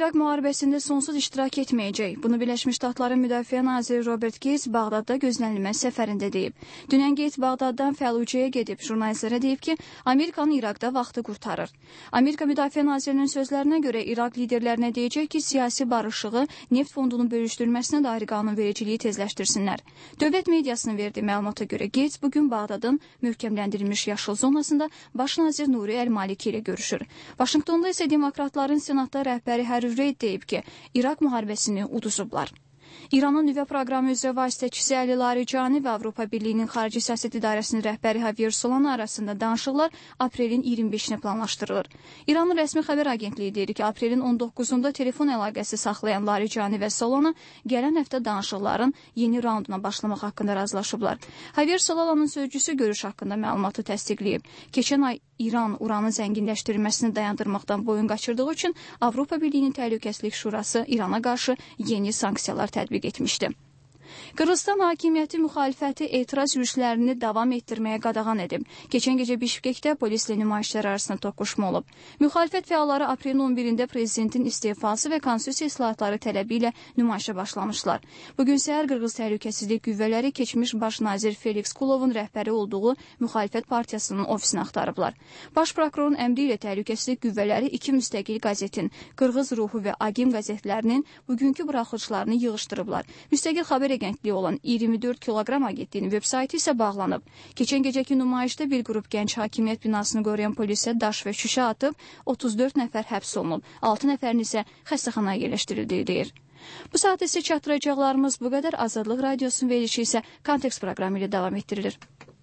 İraq müharibəsində sonsuz iştirak etməyəcək. Bunu Birləşmiş Ştatların Müdafiə naziri Robert Gates Bağdadda gözlənilməz səfərində deyib. Dünən Gates Bağdaddan Fəllucəyə gedib. Jurnalistlərə deyib ki, Amerikanın İraqda vaxtı qurtarır. Amerika Müdafiə nazirinin sözlərinə görə İraq liderlərinə deyəcək ki, siyasi barışığı neft fondunun bölüşdürülməsinə dair qanunvericiliyi tezləşdirsinlər. Dövlət mediasının verdiyi məlumata görə Gates bugün Bağdadın möhkəmləndirilmiş yaşıl zonasında baş nazir Nuri Əl-Maliki ilə görüşür. Vaşinqtonda isə demokratların senatda rəhbəri Harry Reid deyib ki, İraq müharibəsini uduzublar. İranın nüvə proqramı üzrə vasitəçisi Əli Larijani və Avropa Birliyinin Xarici Siyasət İdarəsinin rəhbəri Javier Solana arasında danışıqlar aprelin 25-nə planlaşdırılır. İranın rəsmi xəbər agentliyi deyir ki, aprelin 19-da telefon əlaqəsi saxlayan Larijani və Solana gələn həftə danışıqların yeni raunduna başlamaq haqqında razılaşıblar. Javier Solana'nın sözcüsü görüş haqqında məlumatı təsdiqləyib. Keçən ay İran uranın zənginləşdirilməsini dayandırmaqdan boyun qaçırdığı üçün Avropa Birliyinin Təhlükəsizlik Şurası İrana qarşı yeni sanksiyalar tətbiq etmişdi. Qırğızstan hakimiyyəti müxalifəti etiraz yürüşlərini davam etdirməyə qadağan edib. Keçən gecə Bişkekdə polislə nümayişlər arasında toqquşma olub. Müxalifət fəalları aprelin 11-də prezidentin istefası və konstitusiya islahatları tələbi ilə nümayişə başlamışlar. Bugün səhər Qırğız Təhlükəsizlik Qüvvələri keçmiş baş nazir Felix Kulovun rəhbəri olduğu müxalifət partiyasının ofisini axtarıblar. Baş prokurorun əmri ilə Təhlükəsizlik Qüvvələri iki müstəqil qəzetin, Qırğız Ruhu və Agim qəzetlərinin bugünkü buraxılışlarını yığışdırıblar. Müstəqil xəbər agentliyi olan 24 kiloqram agentliyinin veb-sayti isə bağlanıb. Keçən gecəki nümayişdə bir qrup gənc hakimiyyət binasını qoruyan polisə daş və şüşə atıb, 34 nəfər həbs olunub, 6 nəfərin isə xəstəxanaya yerləşdirildiyi deyir. Bu saat isə çatdıracaqlarımız bu qədər. Azadlıq Radiosunun verilişi isə Kontekst proqramı ilə davam etdirilir.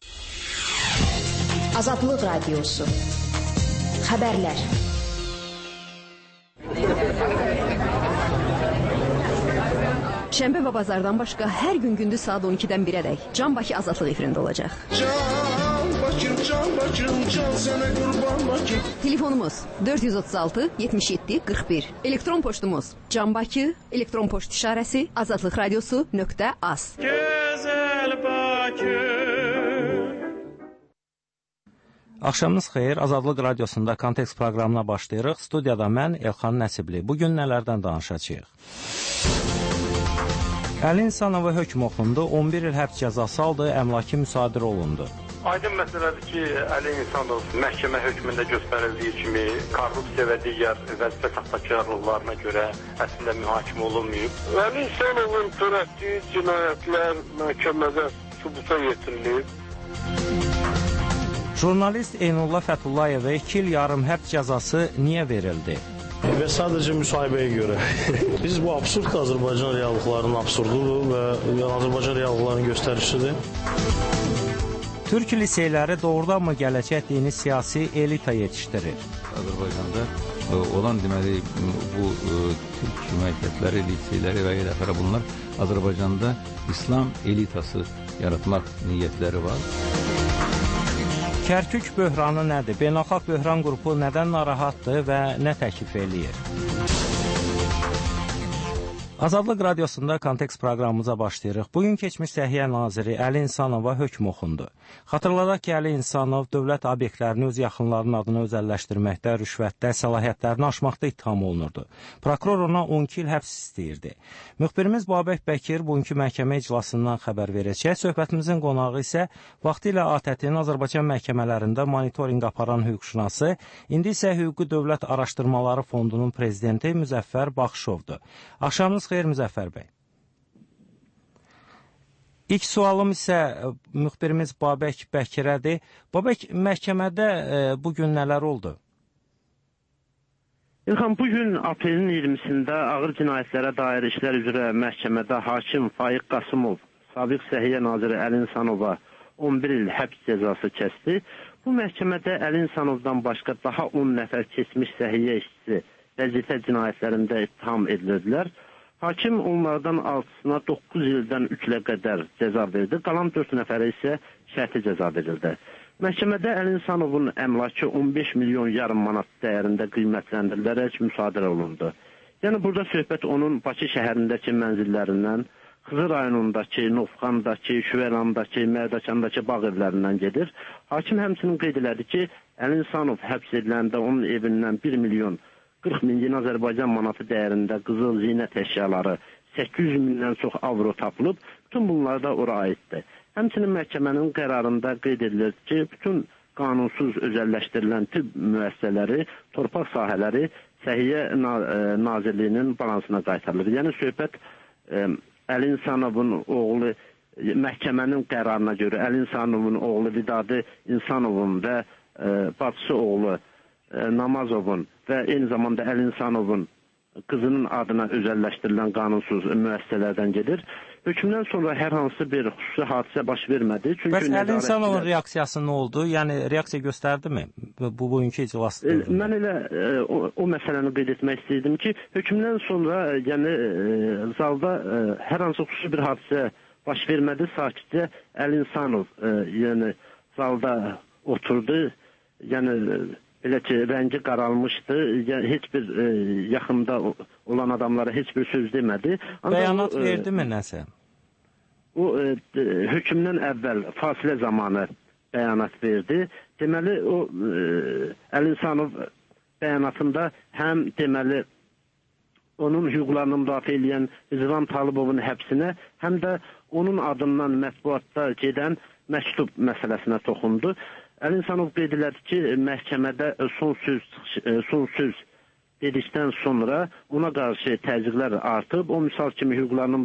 Azadlıq Radiosu. Xəbərlər. Şənbə və bazardan başqa hər gün gündüz saat 12-dən 1-ədək Can Bakı Azadlıq efirində olacaq. Can Bakım, can sənə qurban Bakım. Telefonumuz 436 77 41. Elektron poçtumuz canbaki, elektron poçt işarəsi azadlıqradiosu.az. Gözəl Bakı. Axşamınız xeyir, Azadlıq Radiosunda Kontekst proqramına başlayırıq. Studiyada mən Elxan Nəsibli. Bugün nələrdən danışacağıq? Əli İnsanova hökm oxundu, 11 il həbs cəzası aldı, əmlaki müsadirə olundu. Aydın məsələdir ki, Əli İnsanov məhkəmə hökmündə göstərildiyi kimi korrupsiya və digər vəzifə saxtakarlıqlarına görə əslində mühakimə olunmayıb. Əli İnsanovun törətdiyi cinayətlər məhkəmədə sübuta yetirilib. Jurnalist Eynullah Fətullayeva 2 il yarım həbs cəzası niyə verildi? Və sadəcə müsahibəyə görə. Biz bu absurd Azərbaycan reallıqlarının absurdudur və Azərbaycan reallıqlarının göstərişidir. Türk liseyləri doğrudanmı gələcək dini siyasi elita yetişdirir? Azərbaycanda olan deməli bu Türk məktəbləri, liseyləri və eləfərə bunlar Azərbaycanda İslam elitası yaratmaq niyyətləri var. Kərkük böhranı nədir? Beynəlxalq böhran qrupu nədən narahatdır və nə təklif eləyir? Azadlıq Radiosunda Kontekst proqramımıza başlayırıq. Bugün keçmiş Səhiyyə Naziri Əli İnsanova hökm oxundu. Xatırladaq ki, Əli İnsanov dövlət obyektlərini öz yaxınlarının adına özəlləşdirməkdə, rüşvətdə, səlahiyyətlərini aşmaqda ittiham olunurdu. Prokuror ona 12 il həbs istəyirdi. Müxbirimiz Babək Bəkir bugünkü məhkəmə iclasından xəbər verəcək. Söhbətimizin qonağı isə vaxtilə ATƏT-in Azərbaycan məhkəmələrində monitorinq aparan hüquqşünası, indi isə Hüquqi Dövlət Araşdırmaları Fondunun prezidenti Müzəffər Baxışovdur. Axşamınız xeyir Müzəffər bəy. İlk sualım isə müxbirimiz Babək Bəkirədir. Babək, məhkəmədə bugün nələr oldu? İlham, bugün aprelin 20-sində ağır cinayətlərə dair işlər üzrə məhkəmədə hakim Faiq Qasımov, sabiq Səhiyyə Naziri Əli İnsanova 11 il həbs cəzası kəsdi. Bu məhkəmədə Əli İnsanovdan başqa daha 10 nəfər keçmiş səhiyyə işçisi vəzifə cinayətlərində ittiham edilirlər. Hakim onlardan 6-sına 9 ildən 3 ilə qədər cəza verdi. Qalan 4 nəfərə isə şərti cəza verildi. Məhkəmədə Əli İnsanovun əmlakı 15 milyon yarım manat dəyərində qiymətləndirilərək müsadirə olundu. Yəni burada söhbət onun Bakı şəhərindəki mənzillərindən, Xızı rayonundakı, Novxandakı, Şüvərandakı, Mərdəkandakı bağ evlərindən gedir. Hakim həmçinin qeyd elədi ki, Əli İnsanov həbs ediləndə onun evindən 1 milyon 40 min yeni Azərbaycan manatı dəyərində qızıl zinət əşyaları, 800 mindən çox avro tapılıb. Bütün bunlar da ora aiddir. Həmçinin məhkəmənin qərarında qeyd edilir ki, bütün qanunsuz özəlləşdirilən tibb müəssisələri, torpaq sahələri Səhiyyə Nazirliyinin balansına qaytarılır. Yəni söhbət Əli İnsanovun oğlu məhkəmənin qərarına görə Əli İnsanovun oğlu Vidadi İnsanovun və bacısı oğlu Namazovun və eyni zamanda Əli İnsanovun qızının adına özəlləşdirilən qanunsuz müəssisələrdən gedir. Hökmdən sonra hər hansı bir xüsusi hadisə baş vermədi. Bəs Əli İnsanovun reaksiyası nə oldu? Yəni reaksiya göstərdimi bugünkü iclasda? Mən elə o məsələni qeyd etmək istəyirdim ki, hökmdən sonra yəni zalda hər hansı xüsusi bir hadisə baş vermədi. Sakitcə Əli İnsanov yəni zalda oturdu. Yəni elə ki, rəngi qaralmışdı, heç bir yaxında olan adamlara heç bir söz demədi. Bəyanat verdimi nəsə? O, hökmdən əvvəl fasilə zamanı bəyanat verdi. Deməli, o, Əli İnsanov bəyanatında həm deməli, onun hüquqlarını müdafiə edən Rizvan Talıbovun həbsinə, həm də onun adından mətbuatda gedən məktub məsələsinə toxundu. Əli İnsanov qeyd elədi ki, məhkəmədə son söz dedikdən sonra ona qarşı təzyiqlər artıb. O, misal kimi hüquqlarını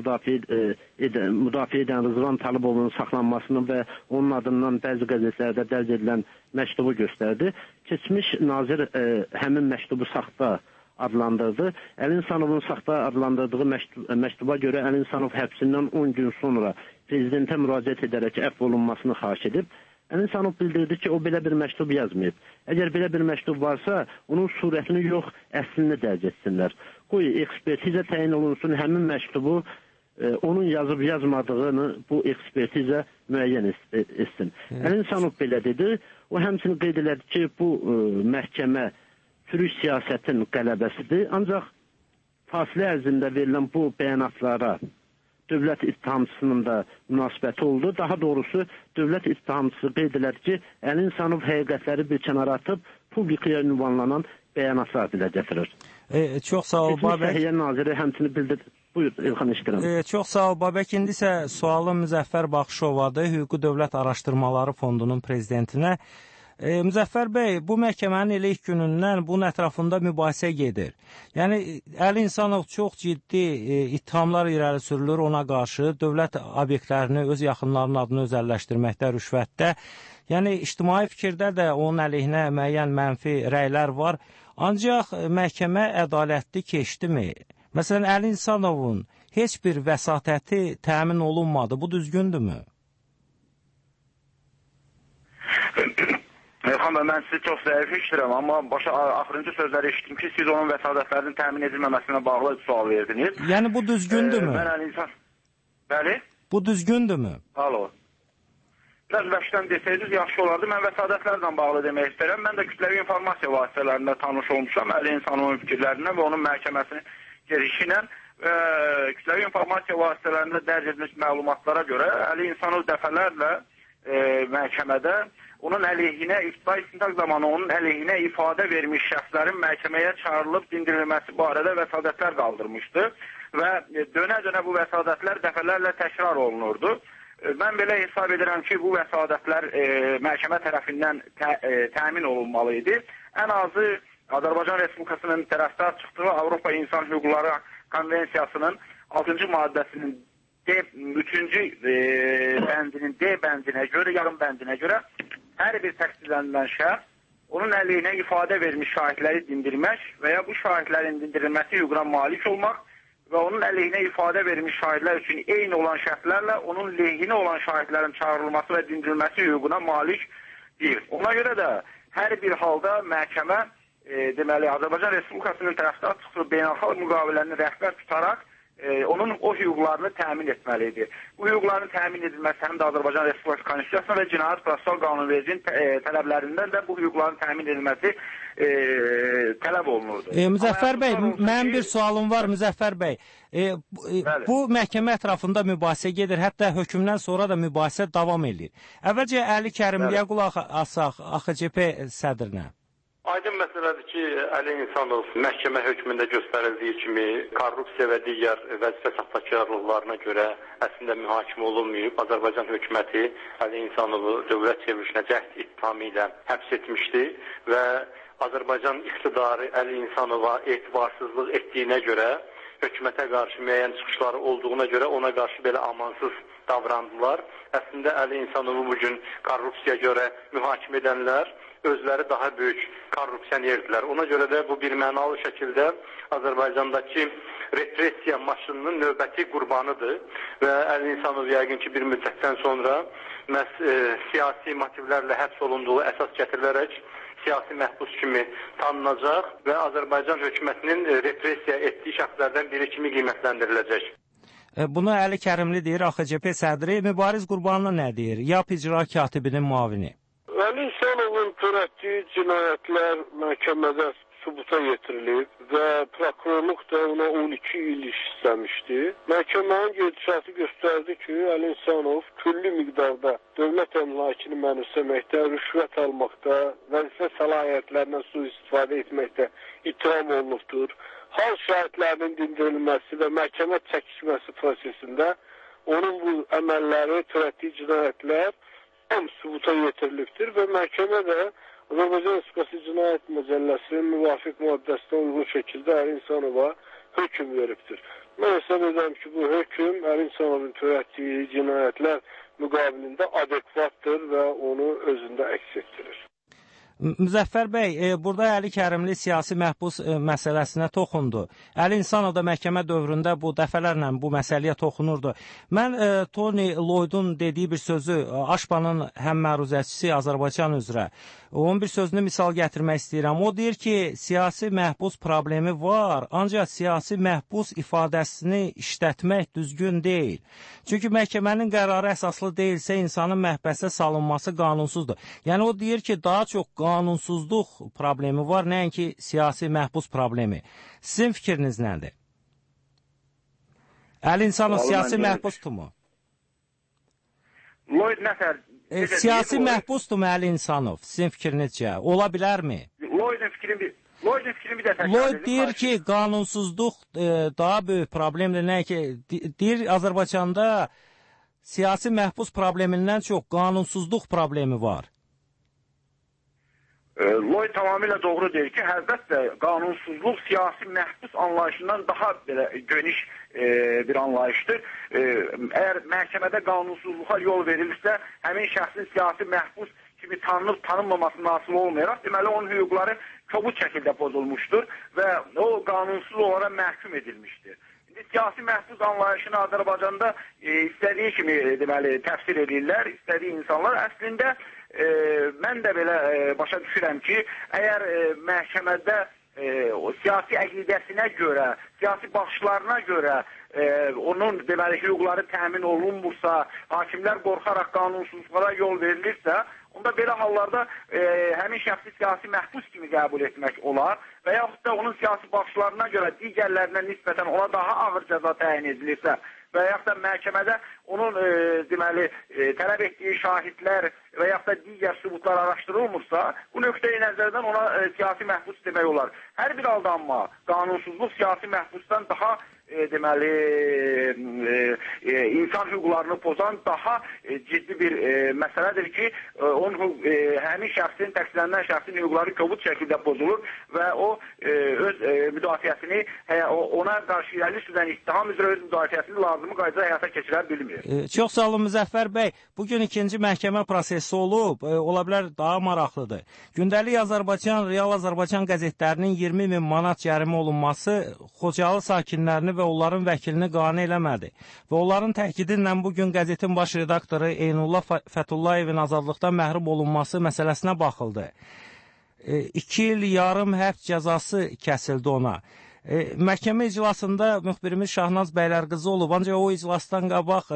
müdafiə edən Rizvan Talıbovun saxlanmasını və onun adından bəzi qəzetlərdə dərc edilən məktubu göstərdi. Keçmiş nazir həmin məktubu saxta adlandırdı. Əli İnsanovun saxta adlandırdığı məktuba görə Əli İnsanov həbsindən 10 gün sonra prezidentə müraciət edərək əfv olunmasını xahiş edib. Əli İnsanov bildirdi ki, o belə bir məktub yazmayıb. Əgər belə bir məktub varsa, onun surətini yox, əslini dərc etsinlər. Qoy ekspertizə təyin olunsun, həmin məktubu onun yazıb yazmadığını bu ekspertizə müəyyən etsin. Əli İnsanov belə dedi. O həmçinin qeyd elədi ki, bu məhkəmə çürük siyasətin qələbəsidir. Ancaq fasilə ərzində verilən bu bəyanatlara dövlət ittihamçısının da münasibəti oldu. Daha doğrusu, dövlət ittihamçısı qeyd elədi ki, Əli İnsanov həqiqətləri bir kənara atıb, publikaya ünvanlanan bəyanatlar dilə gətirir. Çox sağ ol, Babək. Səhiyyə Naziri həmçini bildirdi. Buyur, İlxan iştirəm. Çox sağ ol, Babək. İndi isə sualım Müzəffər Baxışovadır, Hüquqi Dövlət Araşdırmaları Fondunun prezidentinə. Müzəffər bəy, bu məhkəmənin elə ilk günündən bunun ətrafında mübahisə gedir. Yəni, Əli İnsanov çox ciddi ittihamlar irəli sürülür ona qarşı, dövlət obyektlərini öz yaxınlarının adını özəlləşdirməkdə, rüşvətdə. Yəni, ictimai fikirdə də onun əleyhinə müəyyən mənfi rəylər var. Ancaq məhkəmə ədalətli keçdimi? Məsələn, Əli İnsanovun heç bir vəsatəti təmin olunmadı. Bu düzgündürmü? Elxan bəy, mən sizi çox zəif işləyirəm, amma axırıncı sözləri eşitdim ki, siz onun vəsadətlərinin təmin edilməməsinə bağlı sual verdiniz. Yəni, bu düzgündürmü? Bəli? Bu düzgündürmü? Alo. Biraz vəşdən desəydiniz, yaxşı olardı. Mən vəsadətlərlə bağlı demək istəyirəm. Mən də kütləvi informasiya vasitələrində tanış olmuşam Əli İnsanovun fikirlərindən və onun məhkəməsinin girişi ilə. Kütləvi informasiya vasitələrində dərc edilmiş məlumatlara görə Əli İnsanov dəfələrlə məhkəmədə onun əleyhinə, iftira istintaq zamanı onun əleyhinə ifadə vermiş şəxslərin məhkəməyə çağırılıb dindirilməsi barədə vəsadətlər qaldırmışdı və dönə-dönə bu vəsadətlər dəfələrlə təkrar olunurdu. Mən belə hesab edirəm ki, bu vəsadətlər məhkəmə tərəfindən təmin olunmalı idi. Ən azı Azərbaycan Respublikasının tərəfdar çıxdığı Avropa İnsan Hüquqları Konvensiyasının 6-cı maddəsinin D3-cü bəndinin D bəndinə görə, yarım bəndinə görə hər bir təqsirlənilən şəxs onun əleyhinə ifadə vermiş şahidləri dindirmək və ya bu şahidlərin dindirilməsi hüququna malik olmaq və onun əleyhinə ifadə vermiş şahidlər üçün eyni olan şərtlərlə onun lehinə olan şahidlərin çağırılması və dindirilməsi hüququna malik deyil. Ona görə də hər bir halda məhkəmə deməli Azərbaycan Respublikasının tərəfdar çıxdığı beynəlxalq müqaviləni rəhbər tutaraq onun o hüquqlarını təmin etməlidir. Bu hüquqların təmin edilməsi həm də Azərbaycan Respublikası Konstitusiyasına və Cinayət Prosessual Qanunvericiliyin tələblərindən də bu hüquqların təmin edilməsi tələb olunurdu. Müzəffər bəy, mənim bir sualım var Müzəffər bəy. Bu məhkəmə ətrafında mübahisə gedir, hətta hökmdən sonra da mübahisə davam edir. Əvvəlcə Əli Kərimliyə qulaq asaq AXCP sədrinə. Aydın məsələdir ki, Əli İnsanov məhkəmə hökmündə göstərildiyi kimi korrupsiya və digər vəzifə saxtakarlıqlarına görə əslində mühakimə olunmayıb. Azərbaycan hökuməti Əli Insanovu dövlət çevrilişinə cəhd ittihamı ilə həbs etmişdi və Azərbaycan iqtidarı Əli Insanova etibarsızlıq etdiyinə görə, hökumətə qarşı müəyyən çıxışları olduğuna görə ona qarşı belə amansız davrandılar. Əslində Əli Insanovu bugün korrupsiya görə mühakimə edənlər özləri daha böyük korrupsionerdirlər. Ona görə də bu bir mənalı şəkildə Azərbaycandakı repressiya maşınının növbəti qurbanıdır və Əli İnsanov yəqin ki bir müddətdən sonra siyasi motivlərlə həbs olunduğu əsas gətirilərək siyasi məhbus kimi tanınacaq və Azərbaycan hökumətinin repressiya etdiyi şəxslərdən biri kimi qiymətləndiriləcək. Bunu Əli Kərimli deyir, AXCP sədri. Mübariz Qurbanlı nə deyir? YAP icra katibinin müavini. Əli İnsanovun törətdiyi cinayətlər məhkəmədə sübuta yetirilib və prokurorluq da ona 12 il iş istəmişdi. Məhkəmənin gedişatı göstərdi ki, Əli İnsanov külli miqdarda dövlət əmlakını mənimsəməkdə, rüşvət almaqda, vəzifə səlahiyyətlərindən sui-istifadə etməkdə ittiham olunubdur. Hal şahidlərinin dindirilməsi və məhkəmə çəkişməsi prosesində onun bu əməlləri, törətdiyi cinayətlər tam sübuta yetirilibdir və məhkəmə də Azərbaycan Respublikası Cinayət Məcəlləsinin müvafiq maddəsinə uyğun şəkildə Əli İnsanova hökm veribdir. Mən hesab edirəm ki, bu hökm Əli İnsanovun törətdiyi cinayətlər müqabilində adekvatdır və onu özündə əks etdirir. Müzəffər bəy, burada Əli Kərimli siyasi məhbus məsələsinə toxundu. Əli Insanov da məhkəmə dövründə bu dəfələrlə bu məsələyə toxunurdu. Mən Tony Lloydun dediyi bir sözü, Aşpanın həm məruzəçisi Azərbaycan üzrə, onun bir sözünü misal gətirmək istəyirəm. O deyir ki, siyasi məhbus problemi var, ancaq siyasi məhbus ifadəsini işlətmək düzgün deyil. Çünki məhkəmənin qərarı əsaslı deyilsə, insanın məhbəsə salınması qanunsuzdur. Yəni o deyir ki, daha çox qanunsuzluq problemi var, nəinki siyasi məhbus problemi. Sizin fikriniz nədir? Əli İnsanov siyasi məhbusdurmu? Lloyd nəfər? Siyasi məhbusdurmu Əli İnsanov? Sizin fikrinizcə? Ola bilərmi? Lloydun fikrini bir də təkrar edin. Lloyd deyir ki, qanunsuzluq daha böyük problemdir. Nəinki deyir Azərbaycanda siyasi məhbus problemindən çox qanunsuzluq problemi var. Lloyd tamamilə doğru deyir ki, əlbəttə qanunsuzluq siyasi məhbus anlayışından daha belə geniş bir anlayışdır. Əgər məhkəmədə qanunsuzluğa yol verilirsə, həmin şəxsin siyasi məhbus kimi tanınıb tanınmamasından asılı olmayaraq, deməli onun hüquqları kobud şəkildə pozulmuşdur və o qanunsuz olaraq məhkum edilmişdir. Siyasi məhbus anlayışını Azərbaycanda istədiyi kimi deməli təfsir edirlər, istədiyi insanlar. Əslində mən də belə başa düşürəm ki, əgər məhkəmədə o siyasi əqidəsinə görə, siyasi baxışlarına görə onun deməli hüquqları təmin olunmursa, hakimlər qorxaraq qanunsuzluğa yol verilirsə, onda belə hallarda həmin şəxsi siyasi məhbus kimi qəbul etmək olar və yaxud da onun siyasi baxışlarına görə digərlərinə nisbətən ona daha ağır cəza təyin edilirsə və yaxud da məhkəmədə onun deməli tələb etdiyi şahidlər və yaxud da digər sübutlar araşdırılmırsa, bu nöqteyi nəzərdən ona siyasi məhbus demək olar. Hər bir aldanma, qanunsuzluq siyasi məhbusdan daha deməli insan hüquqlarını pozan daha ciddi bir məsələdir ki, onun həmin şəxsin, təqsirlənən şəxsin hüquqları kobud şəkildə pozulur və o öz müdafiəsini ona qarşı irəli sürülən ittiham üzrə öz müdafiəsini lazımi qaydada həyata keçirə bilmir. Çox sağ olun Müzəffər bəy. Bugün ikinci məhkəmə prosesi olub, ola bilər daha maraqlıdır. Gündəlik Azərbaycan, Real Azərbaycan qəzetlərinin 20.000 manat cərimə olunması Xocalı sakinlərini və onların vəkilini qane eləmədi. Və onların təkidi ilə bugün qəzetin baş redaktoru Eynullah Fətullayevin azadlıqdan məhrum olunması məsələsinə baxıldı. 2 il yarım həbs cəzası kəsildi ona. Məhkəmə iclasında müxbirimiz Şahnaz Bəylərqızı olub, ancaq o iclasdan qabaq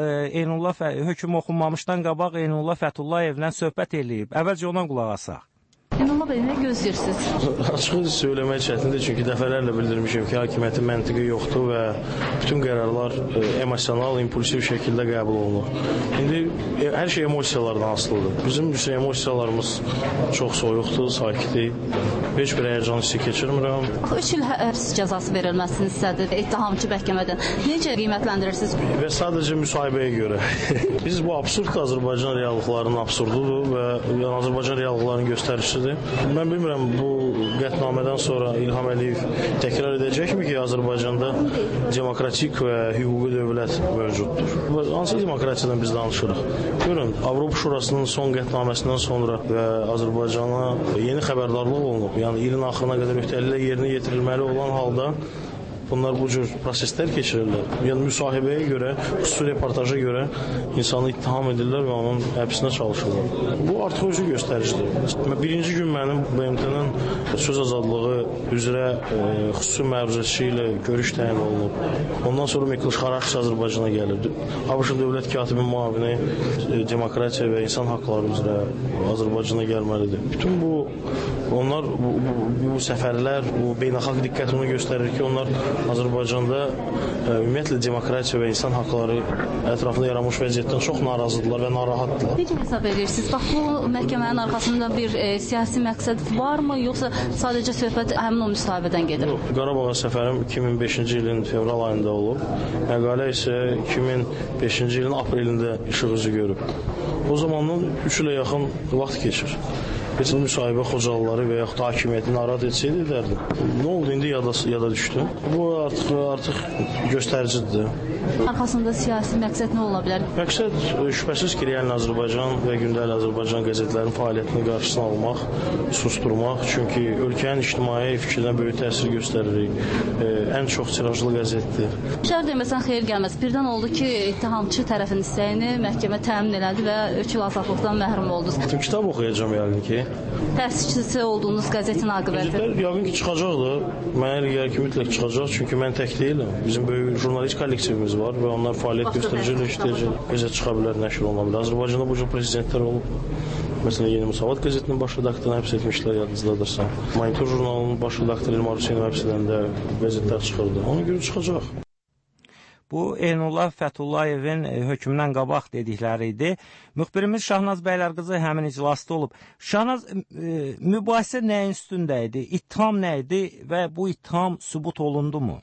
hökm oxunmamışdan qabaq Eynullah Fətullayevlə söhbət eləyib. Əvvəlcə ona qulaq asaq. Eynullah Cavab etmək gözləyirsiniz? Açığı söyləmək çətindir, çünki dəfələrlə bildirmişəm ki, hakimiyyətin məntiqi yoxdur və bütün qərarlar emosional, impulsiv şəkildə qəbul olunur. İndi hər şey emosiyalardan asılıdır. Bizim emosiyalarımız çox soyuqdur, sakitdir. Heç bir həyəcan hissi keçirmirəm. 3 il həbs cəzası verilməsini istədi ittihamçı məhkəmədən. Necə qiymətləndirirsiniz? Və sadəcə müsahibəyə görə. Biz bu absurd Azərbaycan reallıqlarının absurdudur və yəni Azərbaycan reallıqlarının göstəricisidir. Mən bilmirəm, bu qətnamədən sonra İlham Əliyev təkrar edəcəkmi ki, Azərbaycanda demokratik və hüquqi dövlət mövcuddur. Hansı demokratiyadan biz danışırıq? Görün, Avropa Şurasının son qətnaməsindən sonra və Azərbaycana yeni xəbərdarlıq olunub. Yəni ilin axırına qədər öhdəliklər yerinə yetirilməli olan halda bunlar bu cür proseslər keçirirlər. Yəni müsahibəyə görə, xüsusi reportaja görə insanı ittiham edirlər və onun həbsinə çalışırlar. Bu artıq özü göstəricidir. Birinci gün mənim BMT-nin söz azadlığı üzrə xüsusi məruzəçisi ilə görüş təyin olunub. Ondan sonra Mikl Xaraxç Azərbaycana gəlib. ABŞ dövlət katibi müavini demokratiya və insan haqları üzrə Azərbaycana gəlməlidir. Bütün onlar bu səfərlər, bu beynəlxalq diqqət onu göstərir ki, onlar Azərbaycanda ümumiyyətlə demokratiya və insan haqları ətrafında yaranmış vəziyyətdən çox narazıdırlar və narahatdırlar. Necə hesab edirsiniz? Bax, bu məhkəmənin arxasında bir siyasi məqsəd varmı, yoxsa sadəcə söhbət həmin o müsahibədən gedir? Qarabağa səfərim 2005-ci ilin fevral ayında olub. Məqalə isə 2005-ci ilin aprelində işıq üzü görüb. O zamandan 3 ilə yaxın vaxt keçir. Heç müsahibə Xocalıları və yaxud hakimiyyəti narahat etsəydi edərdim. Nə oldu indi yada düşdü? Bu artıq göstəricidir. Arxasında siyasi məqsəd nə ola bilər? Məqsəd şübhəsiz ki, Real Azərbaycan və Gündəlik Azərbaycan qəzetlərinin fəaliyyətini qarşısına almaq, susturmaq. Çünki ölkənin ictimai fikrinə böyük təsir göstəririk. Ən çox tirajlı qəzetdir. Şər deməsən xeyir gəlməz. Birdən oldu ki, ittihamçı tərəfin istəyini məhkəmə təmin elədi və 3 il azadlıqdan məhrum oldunuz. Kitab oxuyacağım yəqin ki. Təəssüfçüsü olduğunuz qəzetin aqibəti? Qəzetlər yəqin ki, çıxacaqdır. Mənə elə gəlir ki, mütləq çıxacaq. Çünki mən tək deyiləm. Bizim böyük jurnalist kollektivimiz var və onlar fəaliyyət göstəricilə işləyəcək. Qəzet çıxa bilər, nəşr oluna bilər. Azərbaycanda bu cür prezidentlər olub. Məsələn, Yeni Müsavat qəzetinin baş redaktorunu həbs etmişlər, yadınızdadırsa. Monitor jurnalının baş redaktoru Elmar Hüseynov həbs edəndə qəzetlər çıxırdı. Ona görə çıxacaq. Bu, Eynullah Fətullayevin hökmündən qabaq dedikləri idi. Müxbirimiz Şahnaz Bəylərqızı həmin iclasda olub. Şahnaz, mübahisə nəyin üstündə idi? İttiham nə idi və bu ittiham sübut olundu-mu?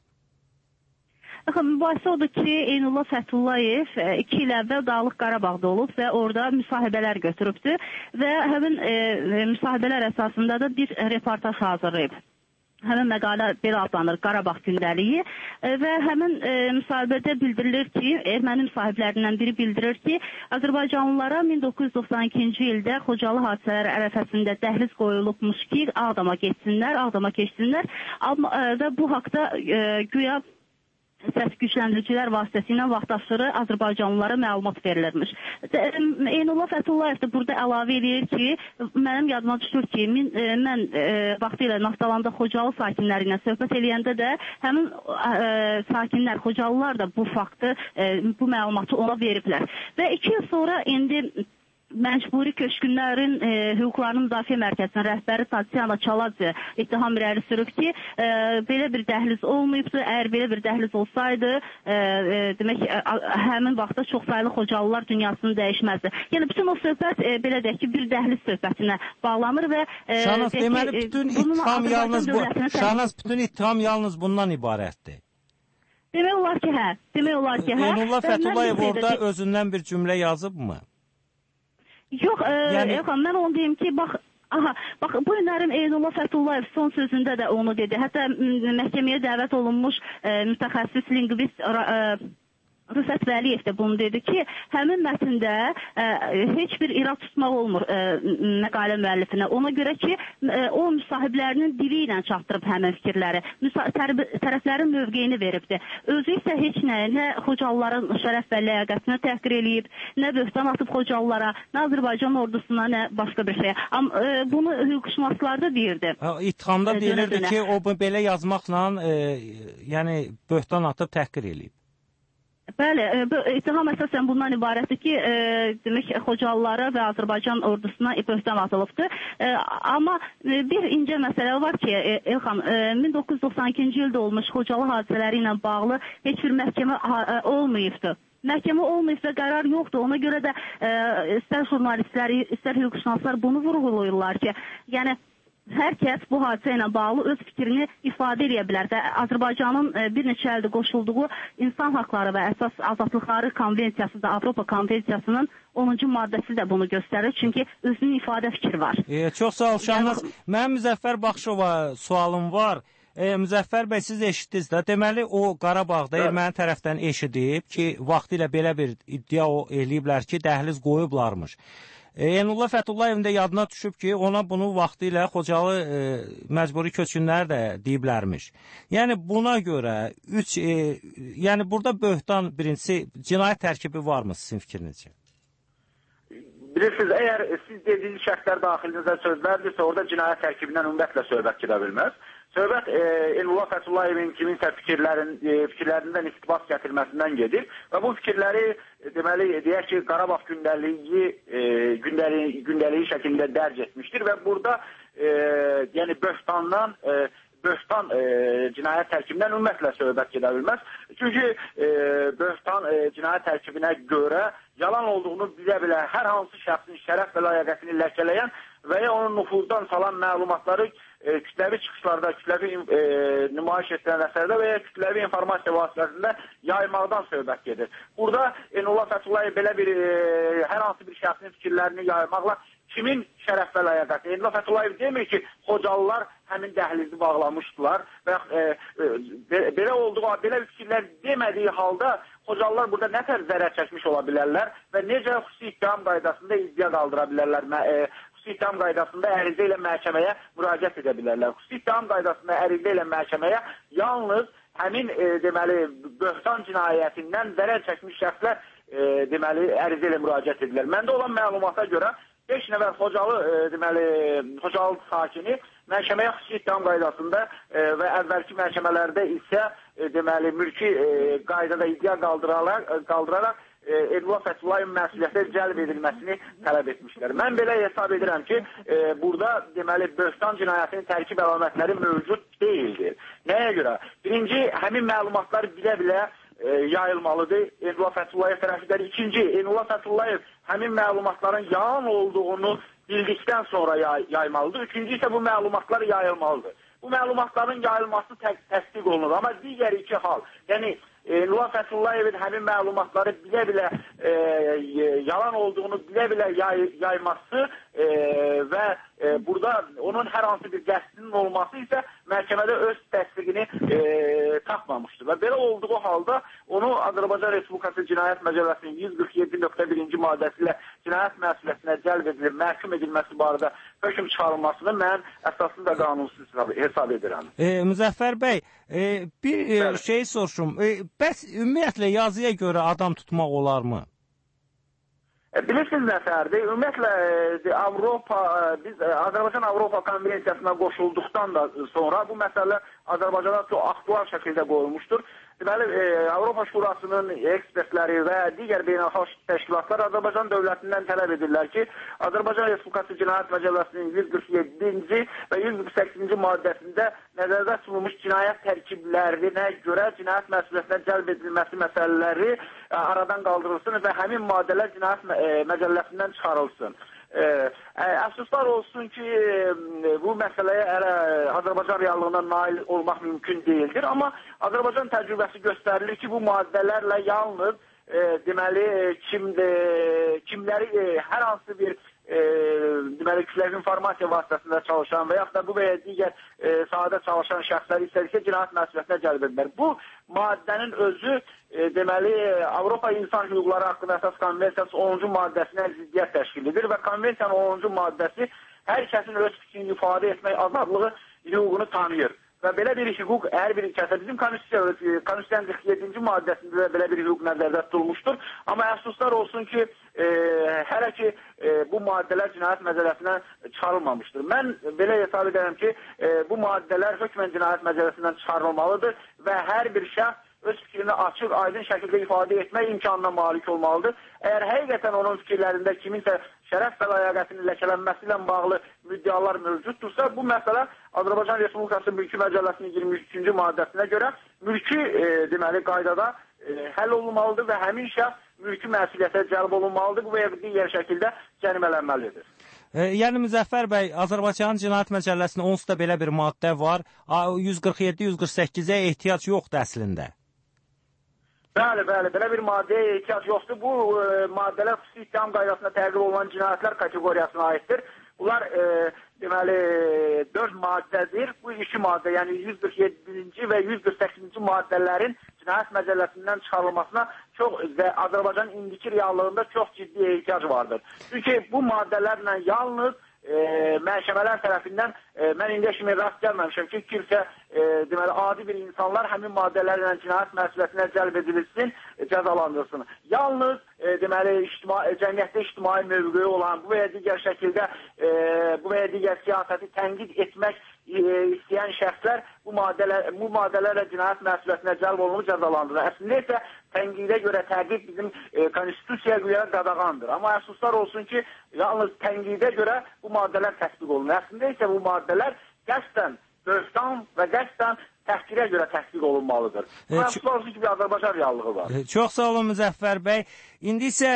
Mübahisə odur ki, Eynullah Fəthullayev 2 il əvvəl Dağlıq Qarabağda olub və orada müsahibələr götürübdür və həmin müsahibələr əsasında da bir reportaj hazırlayıb. Həmin məqalə belə adlanır, Qarabağ gündəliyi və həmin müsahibədə bildirilir ki, erməni müsahiblərindən biri bildirir ki, Azərbaycanlılara 1992-ci ildə Xocalı hadisələri ərəfəsində dəhliz qoyulubmuş ki, Ağdama keçsinlər və bu haqda güya səs gücləndiricilər vasitəsilə vaxtaşırı Azərbaycanlılara məlumat verilirmiş. Eynullah Fəthullayev də burada əlavə edir ki, mənim yadıma düşür ki, mən vaxtilə Naftalanda Xocalı sakinləri ilə söhbət eləyəndə də həmin sakinlər, Xocalılar da bu faktı, bu məlumatı ona veriblər. Və 2 il sonra indi Məcburi Köçkünlərin Hüquqlarının Müdafiə Mərkəzinin rəhbəri Tatyana Çaladze ittiham irəli sürüb ki, belə bir dəhliz olmayıbdır. Əgər belə bir dəhliz olsaydı, demək, həmin vaxtda çox sayılı Xocalılar dünyasını dəyişməzdi. Yəni, bütün o söhbət, belə deyək ki, bir dəhliz söhbətinə bağlanır və... Şahnaz, deməli, bütün ittiham yalnız bundan ibarətdir. Demək olar ki, hə. Eynullah Fəthullayev orada özündən bir cümlə yazıbmı? Yox, mən onu deyim ki, bax, bu günlərim Eynullah Fəthullayev son sözündə də onu dedi. Hətta məhkəməyə dəvət olunmuş mütəxəssis lingvist Rüfət Vəliyev də bunu dedi ki, həmin mətndə heç bir irad tutmaq olmur məqalə müəllifinə. Ona görə ki, o müsahiblərinin dili ilə çatdırıb həmin fikirləri, tərəflərin mövqeyini veribdir. Özü isə heç nə Xocalıların şərəf və ləyaqətini təhqir eləyib, nə böhtan atıb Xocalılara, nə Azərbaycan ordusuna, nə başqa bir şeyə. Bunu hüquqşünaslar da deyirdi. İttihamda deyilirdi ki, o belə yazmaqla yəni böhtan atıb təhqir eləyib. Bəli, bu ittiham əsasən bundan ibarətdir ki, demək Xocalılara və Azərbaycan ordusuna böhtan atılıbdır. Amma bir incə məsələ var ki, Elxan, 1992-ci ildə olmuş Xocalı hadisələri ilə bağlı heç bir məhkəmə olmayıbdır. Məhkəmə olmayıbsa qərar yoxdur. Ona görə də istər jurnalistlər, istər hüquqşünaslar bunu vurğulayırlar ki, yəni hər kəs bu hadisə ilə bağlı öz fikrini ifadə edə bilər və Azərbaycanın bir neçə ildir qoşulduğu İnsan Haqları və Əsas Azadlıqları Konvensiyası da Avropa Konvensiyasının 10-cu maddəsi də bunu göstərir. Çünki özünün ifadə fikri var. Çox sağ ol Şahnaz. Mənim Müzəffər Baxışova sualım var. Müzəffər bəy, siz eşitdiniz də. Deməli, o Qarabağda erməni tərəfdən eşidib ki, vaxtilə belə bir iddia eləyiblər ki, dəhliz qoyublarmış. Eynullah Fətullayevin də yadına düşüb ki, ona bunu vaxtı ilə Xocalı məcburi köçkünlər də deyiblərmiş. Yəni buna görə yəni burada böhtan birincisi cinayət tərkibi varmı sizin fikrinizcə? Bilirsiniz, əgər siz dediyiniz şəxslər daxilinizdə sözlərdirsə, orada cinayət tərkibindən ümumiyyətlə söhbət gedə bilməz. Söhbət Eynullah Fətullayevin kiminsə fikirlərindən iqtibas gətirməsindən gedir və bu fikirləri deməli deyək ki, Qarabağ gündəliyi şəklində dərc etmişdir və burada yəni böhtan cinayət tərkibindən ümumiyyətlə söhbət gedə bilməz. Çünki böhtan cinayət tərkibinə görə yalan olduğunu bilə-bilə hər hansı şəxsin şərəf və layiqətini ləkələyən və ya onun nüfuzdan salan məlumatları kütləvi çıxışlarda, kütləvi nümayiş etdirən əsərdə və ya kütləvi informasiya vasitəsində yaymaqdan söhbət gedir. Burada Eynullah Fəthullayev belə bir hər hansı bir şəxsin fikirlərini yaymaqla kimin şərəf və layiqəti? Eynullah Fəthullayev demir ki, Xocalılar həmin dəhlizi bağlamışdılar və belə fikirlər demədiyi halda Xocalılar burada nə tər zərər çəkmiş ola bilərlər və necə xüsusi ittiham qaydasında iddia qaldıra bilərlər, xüsusi ittiham qaydasında ərizə ilə məhkəməyə müraciət edə bilərlər. Xüsusi ittiham qaydasında ərizə ilə məhkəməyə yalnız həmin deməli böhtan cinayətindən zərər çəkmiş şəxslər deməli ərizə ilə müraciət edirlər. Məndə olan məlumata görə 5 nəfər Xocalı sakini məhkəməyə xüsusi ittiham qaydasında və əvvəlki məhkəmələrdə isə deməli mülki qaydada iddia qaldıraraq Eynullah Fətullayevin məsuliyyətə cəlb edilməsini tələb etmişlər. Mən belə hesab edirəm ki, burada deməli böhtan cinayətinin tərkib əlamətləri mövcud deyildir. Nəyə görə? Birinci, həmin məlumatlar bilə-bilə yayılmalıdır Eynullah Fəthullayev tərəfindən. İkinci, Eynullah Fəthullayev həmin məlumatların yalan olduğunu bildikdən sonra yaymalıdır. Üçüncü isə bu məlumatlar yayılmalıdır. Bu məlumatların yayılması təsdiq olunur. Amma digər iki hal, yəni Eynullah Fətullayevin həmin məlumatları bilə-bilə yalan olduğunu bilə-bilə yayması və burada onun hər hansı bir qəsdinin olması isə məhkəmədə öz təsdiqini tapmamışdır. Və belə olduğu halda onu Azərbaycan Respublikası Cinayət Məcəlləsinin 147.1-ci maddəsi ilə cinayət məsuliyyətinə cəlb edilib, məhkum edilməsi barədə hökm çıxarılmasını mən əsasında qanunsuz hesab edirəm. Müzəffər bəy, bir şey soruşum. Bəs ümumiyyətlə yazıya görə adam tutmaq olarmı? Bilirsiniz nəsərdir? Ümumiyyətlə biz Azərbaycan Avropa Konvensiyasına qoşulduqdan da sonra bu məsələ Azərbaycana çox aktual şəkildə qoyulmuşdur. Deməli, Avropa Şurasının ekspertləri və digər beynəlxalq təşkilatlar Azərbaycan dövlətindən tələb edirlər ki, Azərbaycan Respublikası Cinayət Məcəlləsinin 147-ci və 148-ci maddəsində nəzərdə tutulmuş cinayət tərkiblərinə görə cinayət məsuliyyətinə cəlb edilməsi məsələləri aradan qaldırılsın və həmin maddələr cinayət məcəlləsindən çıxarılsın. Əfsuslar olsun ki, bu məsələyə Azərbaycan reallığına nail olmaq mümkün deyildir. Amma Azərbaycan təcrübəsi göstərilir ki, bu maddələrlə yalnız deməli kimləri hər hansı bir deməli kütləvi informasiya vasitəsində çalışan və yaxud da bu və ya digər sahədə çalışan şəxsləri istədiksə cinayət məsuliyyətinə cəlb edilir. Bu maddənin özü deməli Avropa İnsan Hüquqları haqqında əsas konvensiyası 10-cu maddəsinə ziddiyyət təşkil edir və konvensiyanın 10-cu maddəsi hər kəsin öz fikrini ifadə etmək azadlığı hüququnu tanıyır. Və belə bir hüquq hər bir kəsə bizim Konstitusiyanın 47-ci maddəsində də belə bir hüquq nəzərdə tutulmuşdur. Amma əfsuslar olsun ki, hələ ki bu maddələr cinayət məcəlləsindən çıxarılmamışdır. Mən belə hesab edirəm ki, bu maddələr hökmən cinayət məcəlləsindən çıxarılmalıdır və hər bir şəxs öz fikrini açıq, aydın şəkildə ifadə etmək imkanına malik olmalıdır. Əgər həqiqətən onun fikirlərində kiminsə şərəf və ləyaqətinin ləkələnməsi ilə bağlı müddialar mövcuddursa, bu məsələ Azərbaycan Respublikası Mülki Məcəlləsinin 23-cü maddəsinə görə mülki deməli qaydada həll olunmalıdır və həmin şəxs mülki məsuliyyətə cəlb olunmalıdır və ya digər şəkildə cərimələnməlidir. Yəni Müzəffər bəy, Azərbaycan Cinayət Məcəlləsinin onsuz da belə bir maddə var. 147-148-ə ehtiyac yoxdur əslində. Bəli, belə bir maddəyə ehtiyac yoxdur. Bu maddələr xüsusi ittiham qaydasında təqib olunan cinayətlər kateqoriyasına aiddir. Bunlar deməli 4 maddədir. Bu 2 maddə, yəni 147-ci və 148-ci maddələrin Cinayət Məcəlləsindən çıxarılmasına və Azərbaycanın indiki reallığında çox ciddi ehtiyac vardır. Çünki bu maddələrlə yalnız məhkəmələr tərəfindən mən indiyə kimi rast gəlməmişəm ki, kimsə deməli adi bir insanlar həmin maddələrlə cinayət məsuliyyətinə cəlb edilsin, cəzalandırılsın. Yalnız deməli cəmiyyətdə ictimai mövqeyi olan bu və ya digər şəkildə bu və ya digər siyasəti tənqid etmək istəyən şəxslər bu maddələrlə cinayət məsuliyyətinə cəlb olunub cəzalandırılır. Əslində isə tənqidə görə təqib bizim konstitusiyaya görə qadağandır. Amma əfsuslar olsun ki, yalnız tənqidə görə bu maddələr təsdiq olunur. Əslində isə bu maddələr qəsdən böhtan və qəsdən təhqirə görə təsdiq olunmalıdır. Əfsuslar olsun ki, bir Azərbaycan reallığı var. Çox sağ olun Müzəffər bəy. İndi isə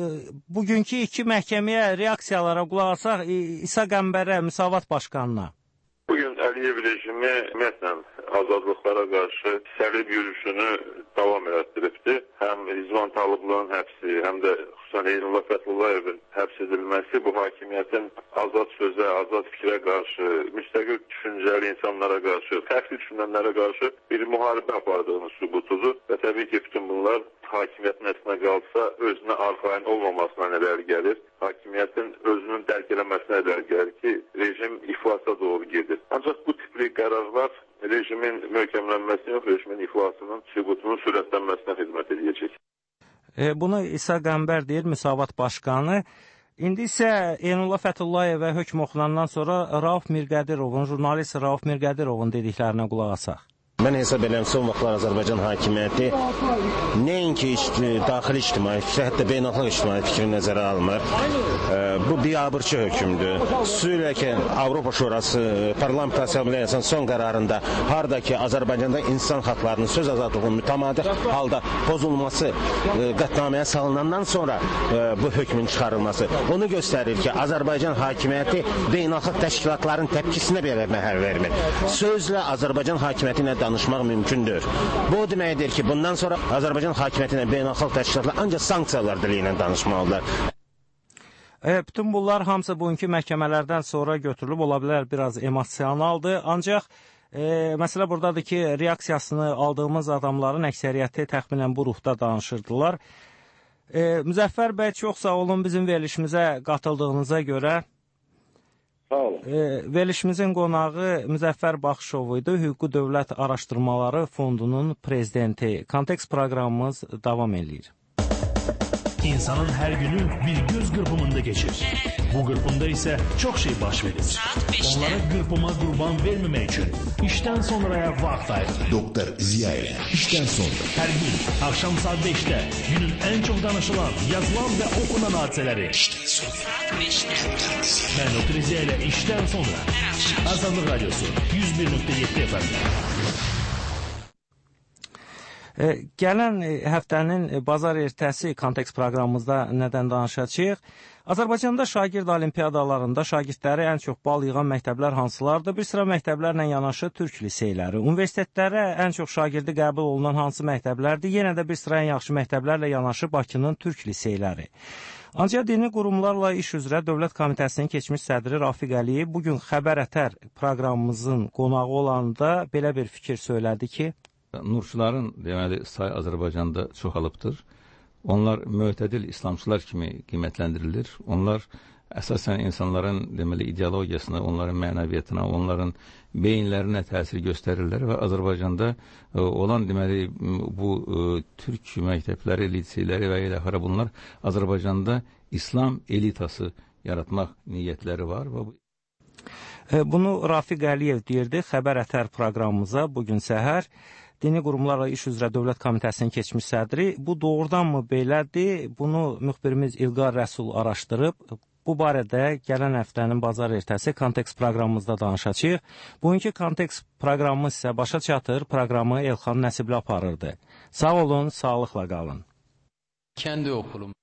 bugünkü 2 məhkəməyə reaksiyalara qulaq asaq İsa Qəmbərə, Müsavat Başqanına. Bugün Əliyev rejimi ümumiyyətlə azadlıqlara qarşı sərib yürüyüşünü davam etdiribdir. Həm İzvan Talıblı'nın həbsi, həm də xüsusən Eynullah Fətullayevin həbs edilməsi bu hakimiyyətin azad sözə, azad fikrə qarşı, müstəqil düşüncəli insanlara qarşı, fərqli düşünənlərə qarşı bir müharibə apardığını sübutudur. Və təbii ki, bütün bunlar hakimiyyətin əslinə qalsa özünə arxayın olmamasına nələr gəlir. Hakimiyyətin özünün dərk eləməsinə nələr gəlir ki, rejim iflasa doğru gedir. Ancaq bu tipli qərarlar rejimin möhkəmlənməsi yox, rejimin iflasının sübutunun sürətlənməsinə xidmət edəcək. Bunu İsa Qəmbər deyir, Müsavat Başqanı. İndi isə Eynullah Fətullayevə hökm oxunandan sonra Rauf Mirqədirovun, jurnalist Rauf Mirqədirovun dediklərinə qulaq asaq. Mən hesab edirəm, son vaxtlar Azərbaycan hakimiyyəti nəinki daxili ictimai fikri, hətta beynəlxalq ictimai fikri nəzərə almır. Bu biabırçı hökmdür. Xüsusilə ki, Avropa Şurası Parlament Assambleyasının son qərarında hardakı Azərbaycanda insan haqlarının, söz azadlığının mütəmadi halda pozulması qətnaməyə salınandan sonra bu hökmün çıxarılması onu göstərir ki, Azərbaycan hakimiyyəti beynəlxalq təşkilatların təpkisinə belə məhəl vermir. Sözlə Azərbaycan hakimiyyəti ilə danışmaq mümkündür. Bu deməkdir ki, bundan sonra Azərbaycan hakimiyyətinə beynəlxalq təşkilatlar ancaq sanksiyalar dili ilə danışmalıdır. Bütün bunlar hamısı bugünkü məhkəmələrdən sonra götürülüb, ola bilər biraz emosionaldır. Ancaq məsələ buradadır ki, reaksiyasını aldığımız adamların əksəriyyəti təxminən bu ruhda danışırdılar. Müzəffər bəy, çox sağ olun bizim verilişimizə qatıldığınıza görə. Verilişimizin qonağı Müzəffər Baxışov idi, Hüquqi Dövlət Araşdırmaları Fondunun prezidenti. Kontekst proqramımız davam edir. İnsanın hər günü bir göz qırpımında geçir. Bu qırpımda isə çox şey baş verir. Onlara qırpıma qurban verməmək üçün işdən sonraya vaxt ayırır. Doktor Ziya ilə işdən sonra. Hər gün axşam saat 5-də günün ən çox danışılan, yazılan və okunan hadisələri. İşdən sonra. Mən Doktor Ziya ilə işdən sonra. Azadlıq Radyosu 101.7 FM-də. Gələn həftənin bazar ertəsi kontekst proqramımızda nədən danışacağıq? Azərbaycanda şagird olimpiyadalarında şagirdləri ən çox bal yığan məktəblər hansılardır? Bir sıra məktəblərlə yanaşı türk liseyləri. Universitetlərə ən çox şagirdi qəbul olunan hansı məktəblərdir? Yenə də bir sıra ən yaxşı məktəblərlə yanaşı Bakının türk liseyləri. Ancaq dini qurumlarla iş üzrə Dövlət Komitəsinin keçmiş sədri Rafiq Əliyev bugün Xəbər Ətər proqramımızın qonağı olanda belə bir fikir söylədi ki, Nurçuların deməli sayı Azərbaycanda çoxalıbdır. Onlar mötədil İslamçılar kimi qiymətləndirilir. Onlar əsasən insanların deməli ideologiyasına, onların mənəviyyatına, onların beyinlərinə təsir göstərirlər və Azərbaycanda olan deməli bu türk məktəbləri, liseyləri və ilaxara bunlar Azərbaycanda İslam elitası yaratmaq niyyətləri var və bunu Rafiq Əliyev deyirdi Xəbər Ətər proqramımıza bugün səhər. Dini Qurumlarla İş üzrə Dövlət Komitəsinin keçmiş sədri. Bu doğrudanmı belədir? Bunu müxbirimiz İlqar Rəsul araşdırıb. Bu barədə gələn həftənin bazar ertəsi Kontekst proqramımızda danışacağıq. Bugünkü Kontekst proqramımız isə başa çatır. Proqramı Elxan Nəsibli aparırdı. Sağ olun, sağlıqla qalın. Kendi okulum.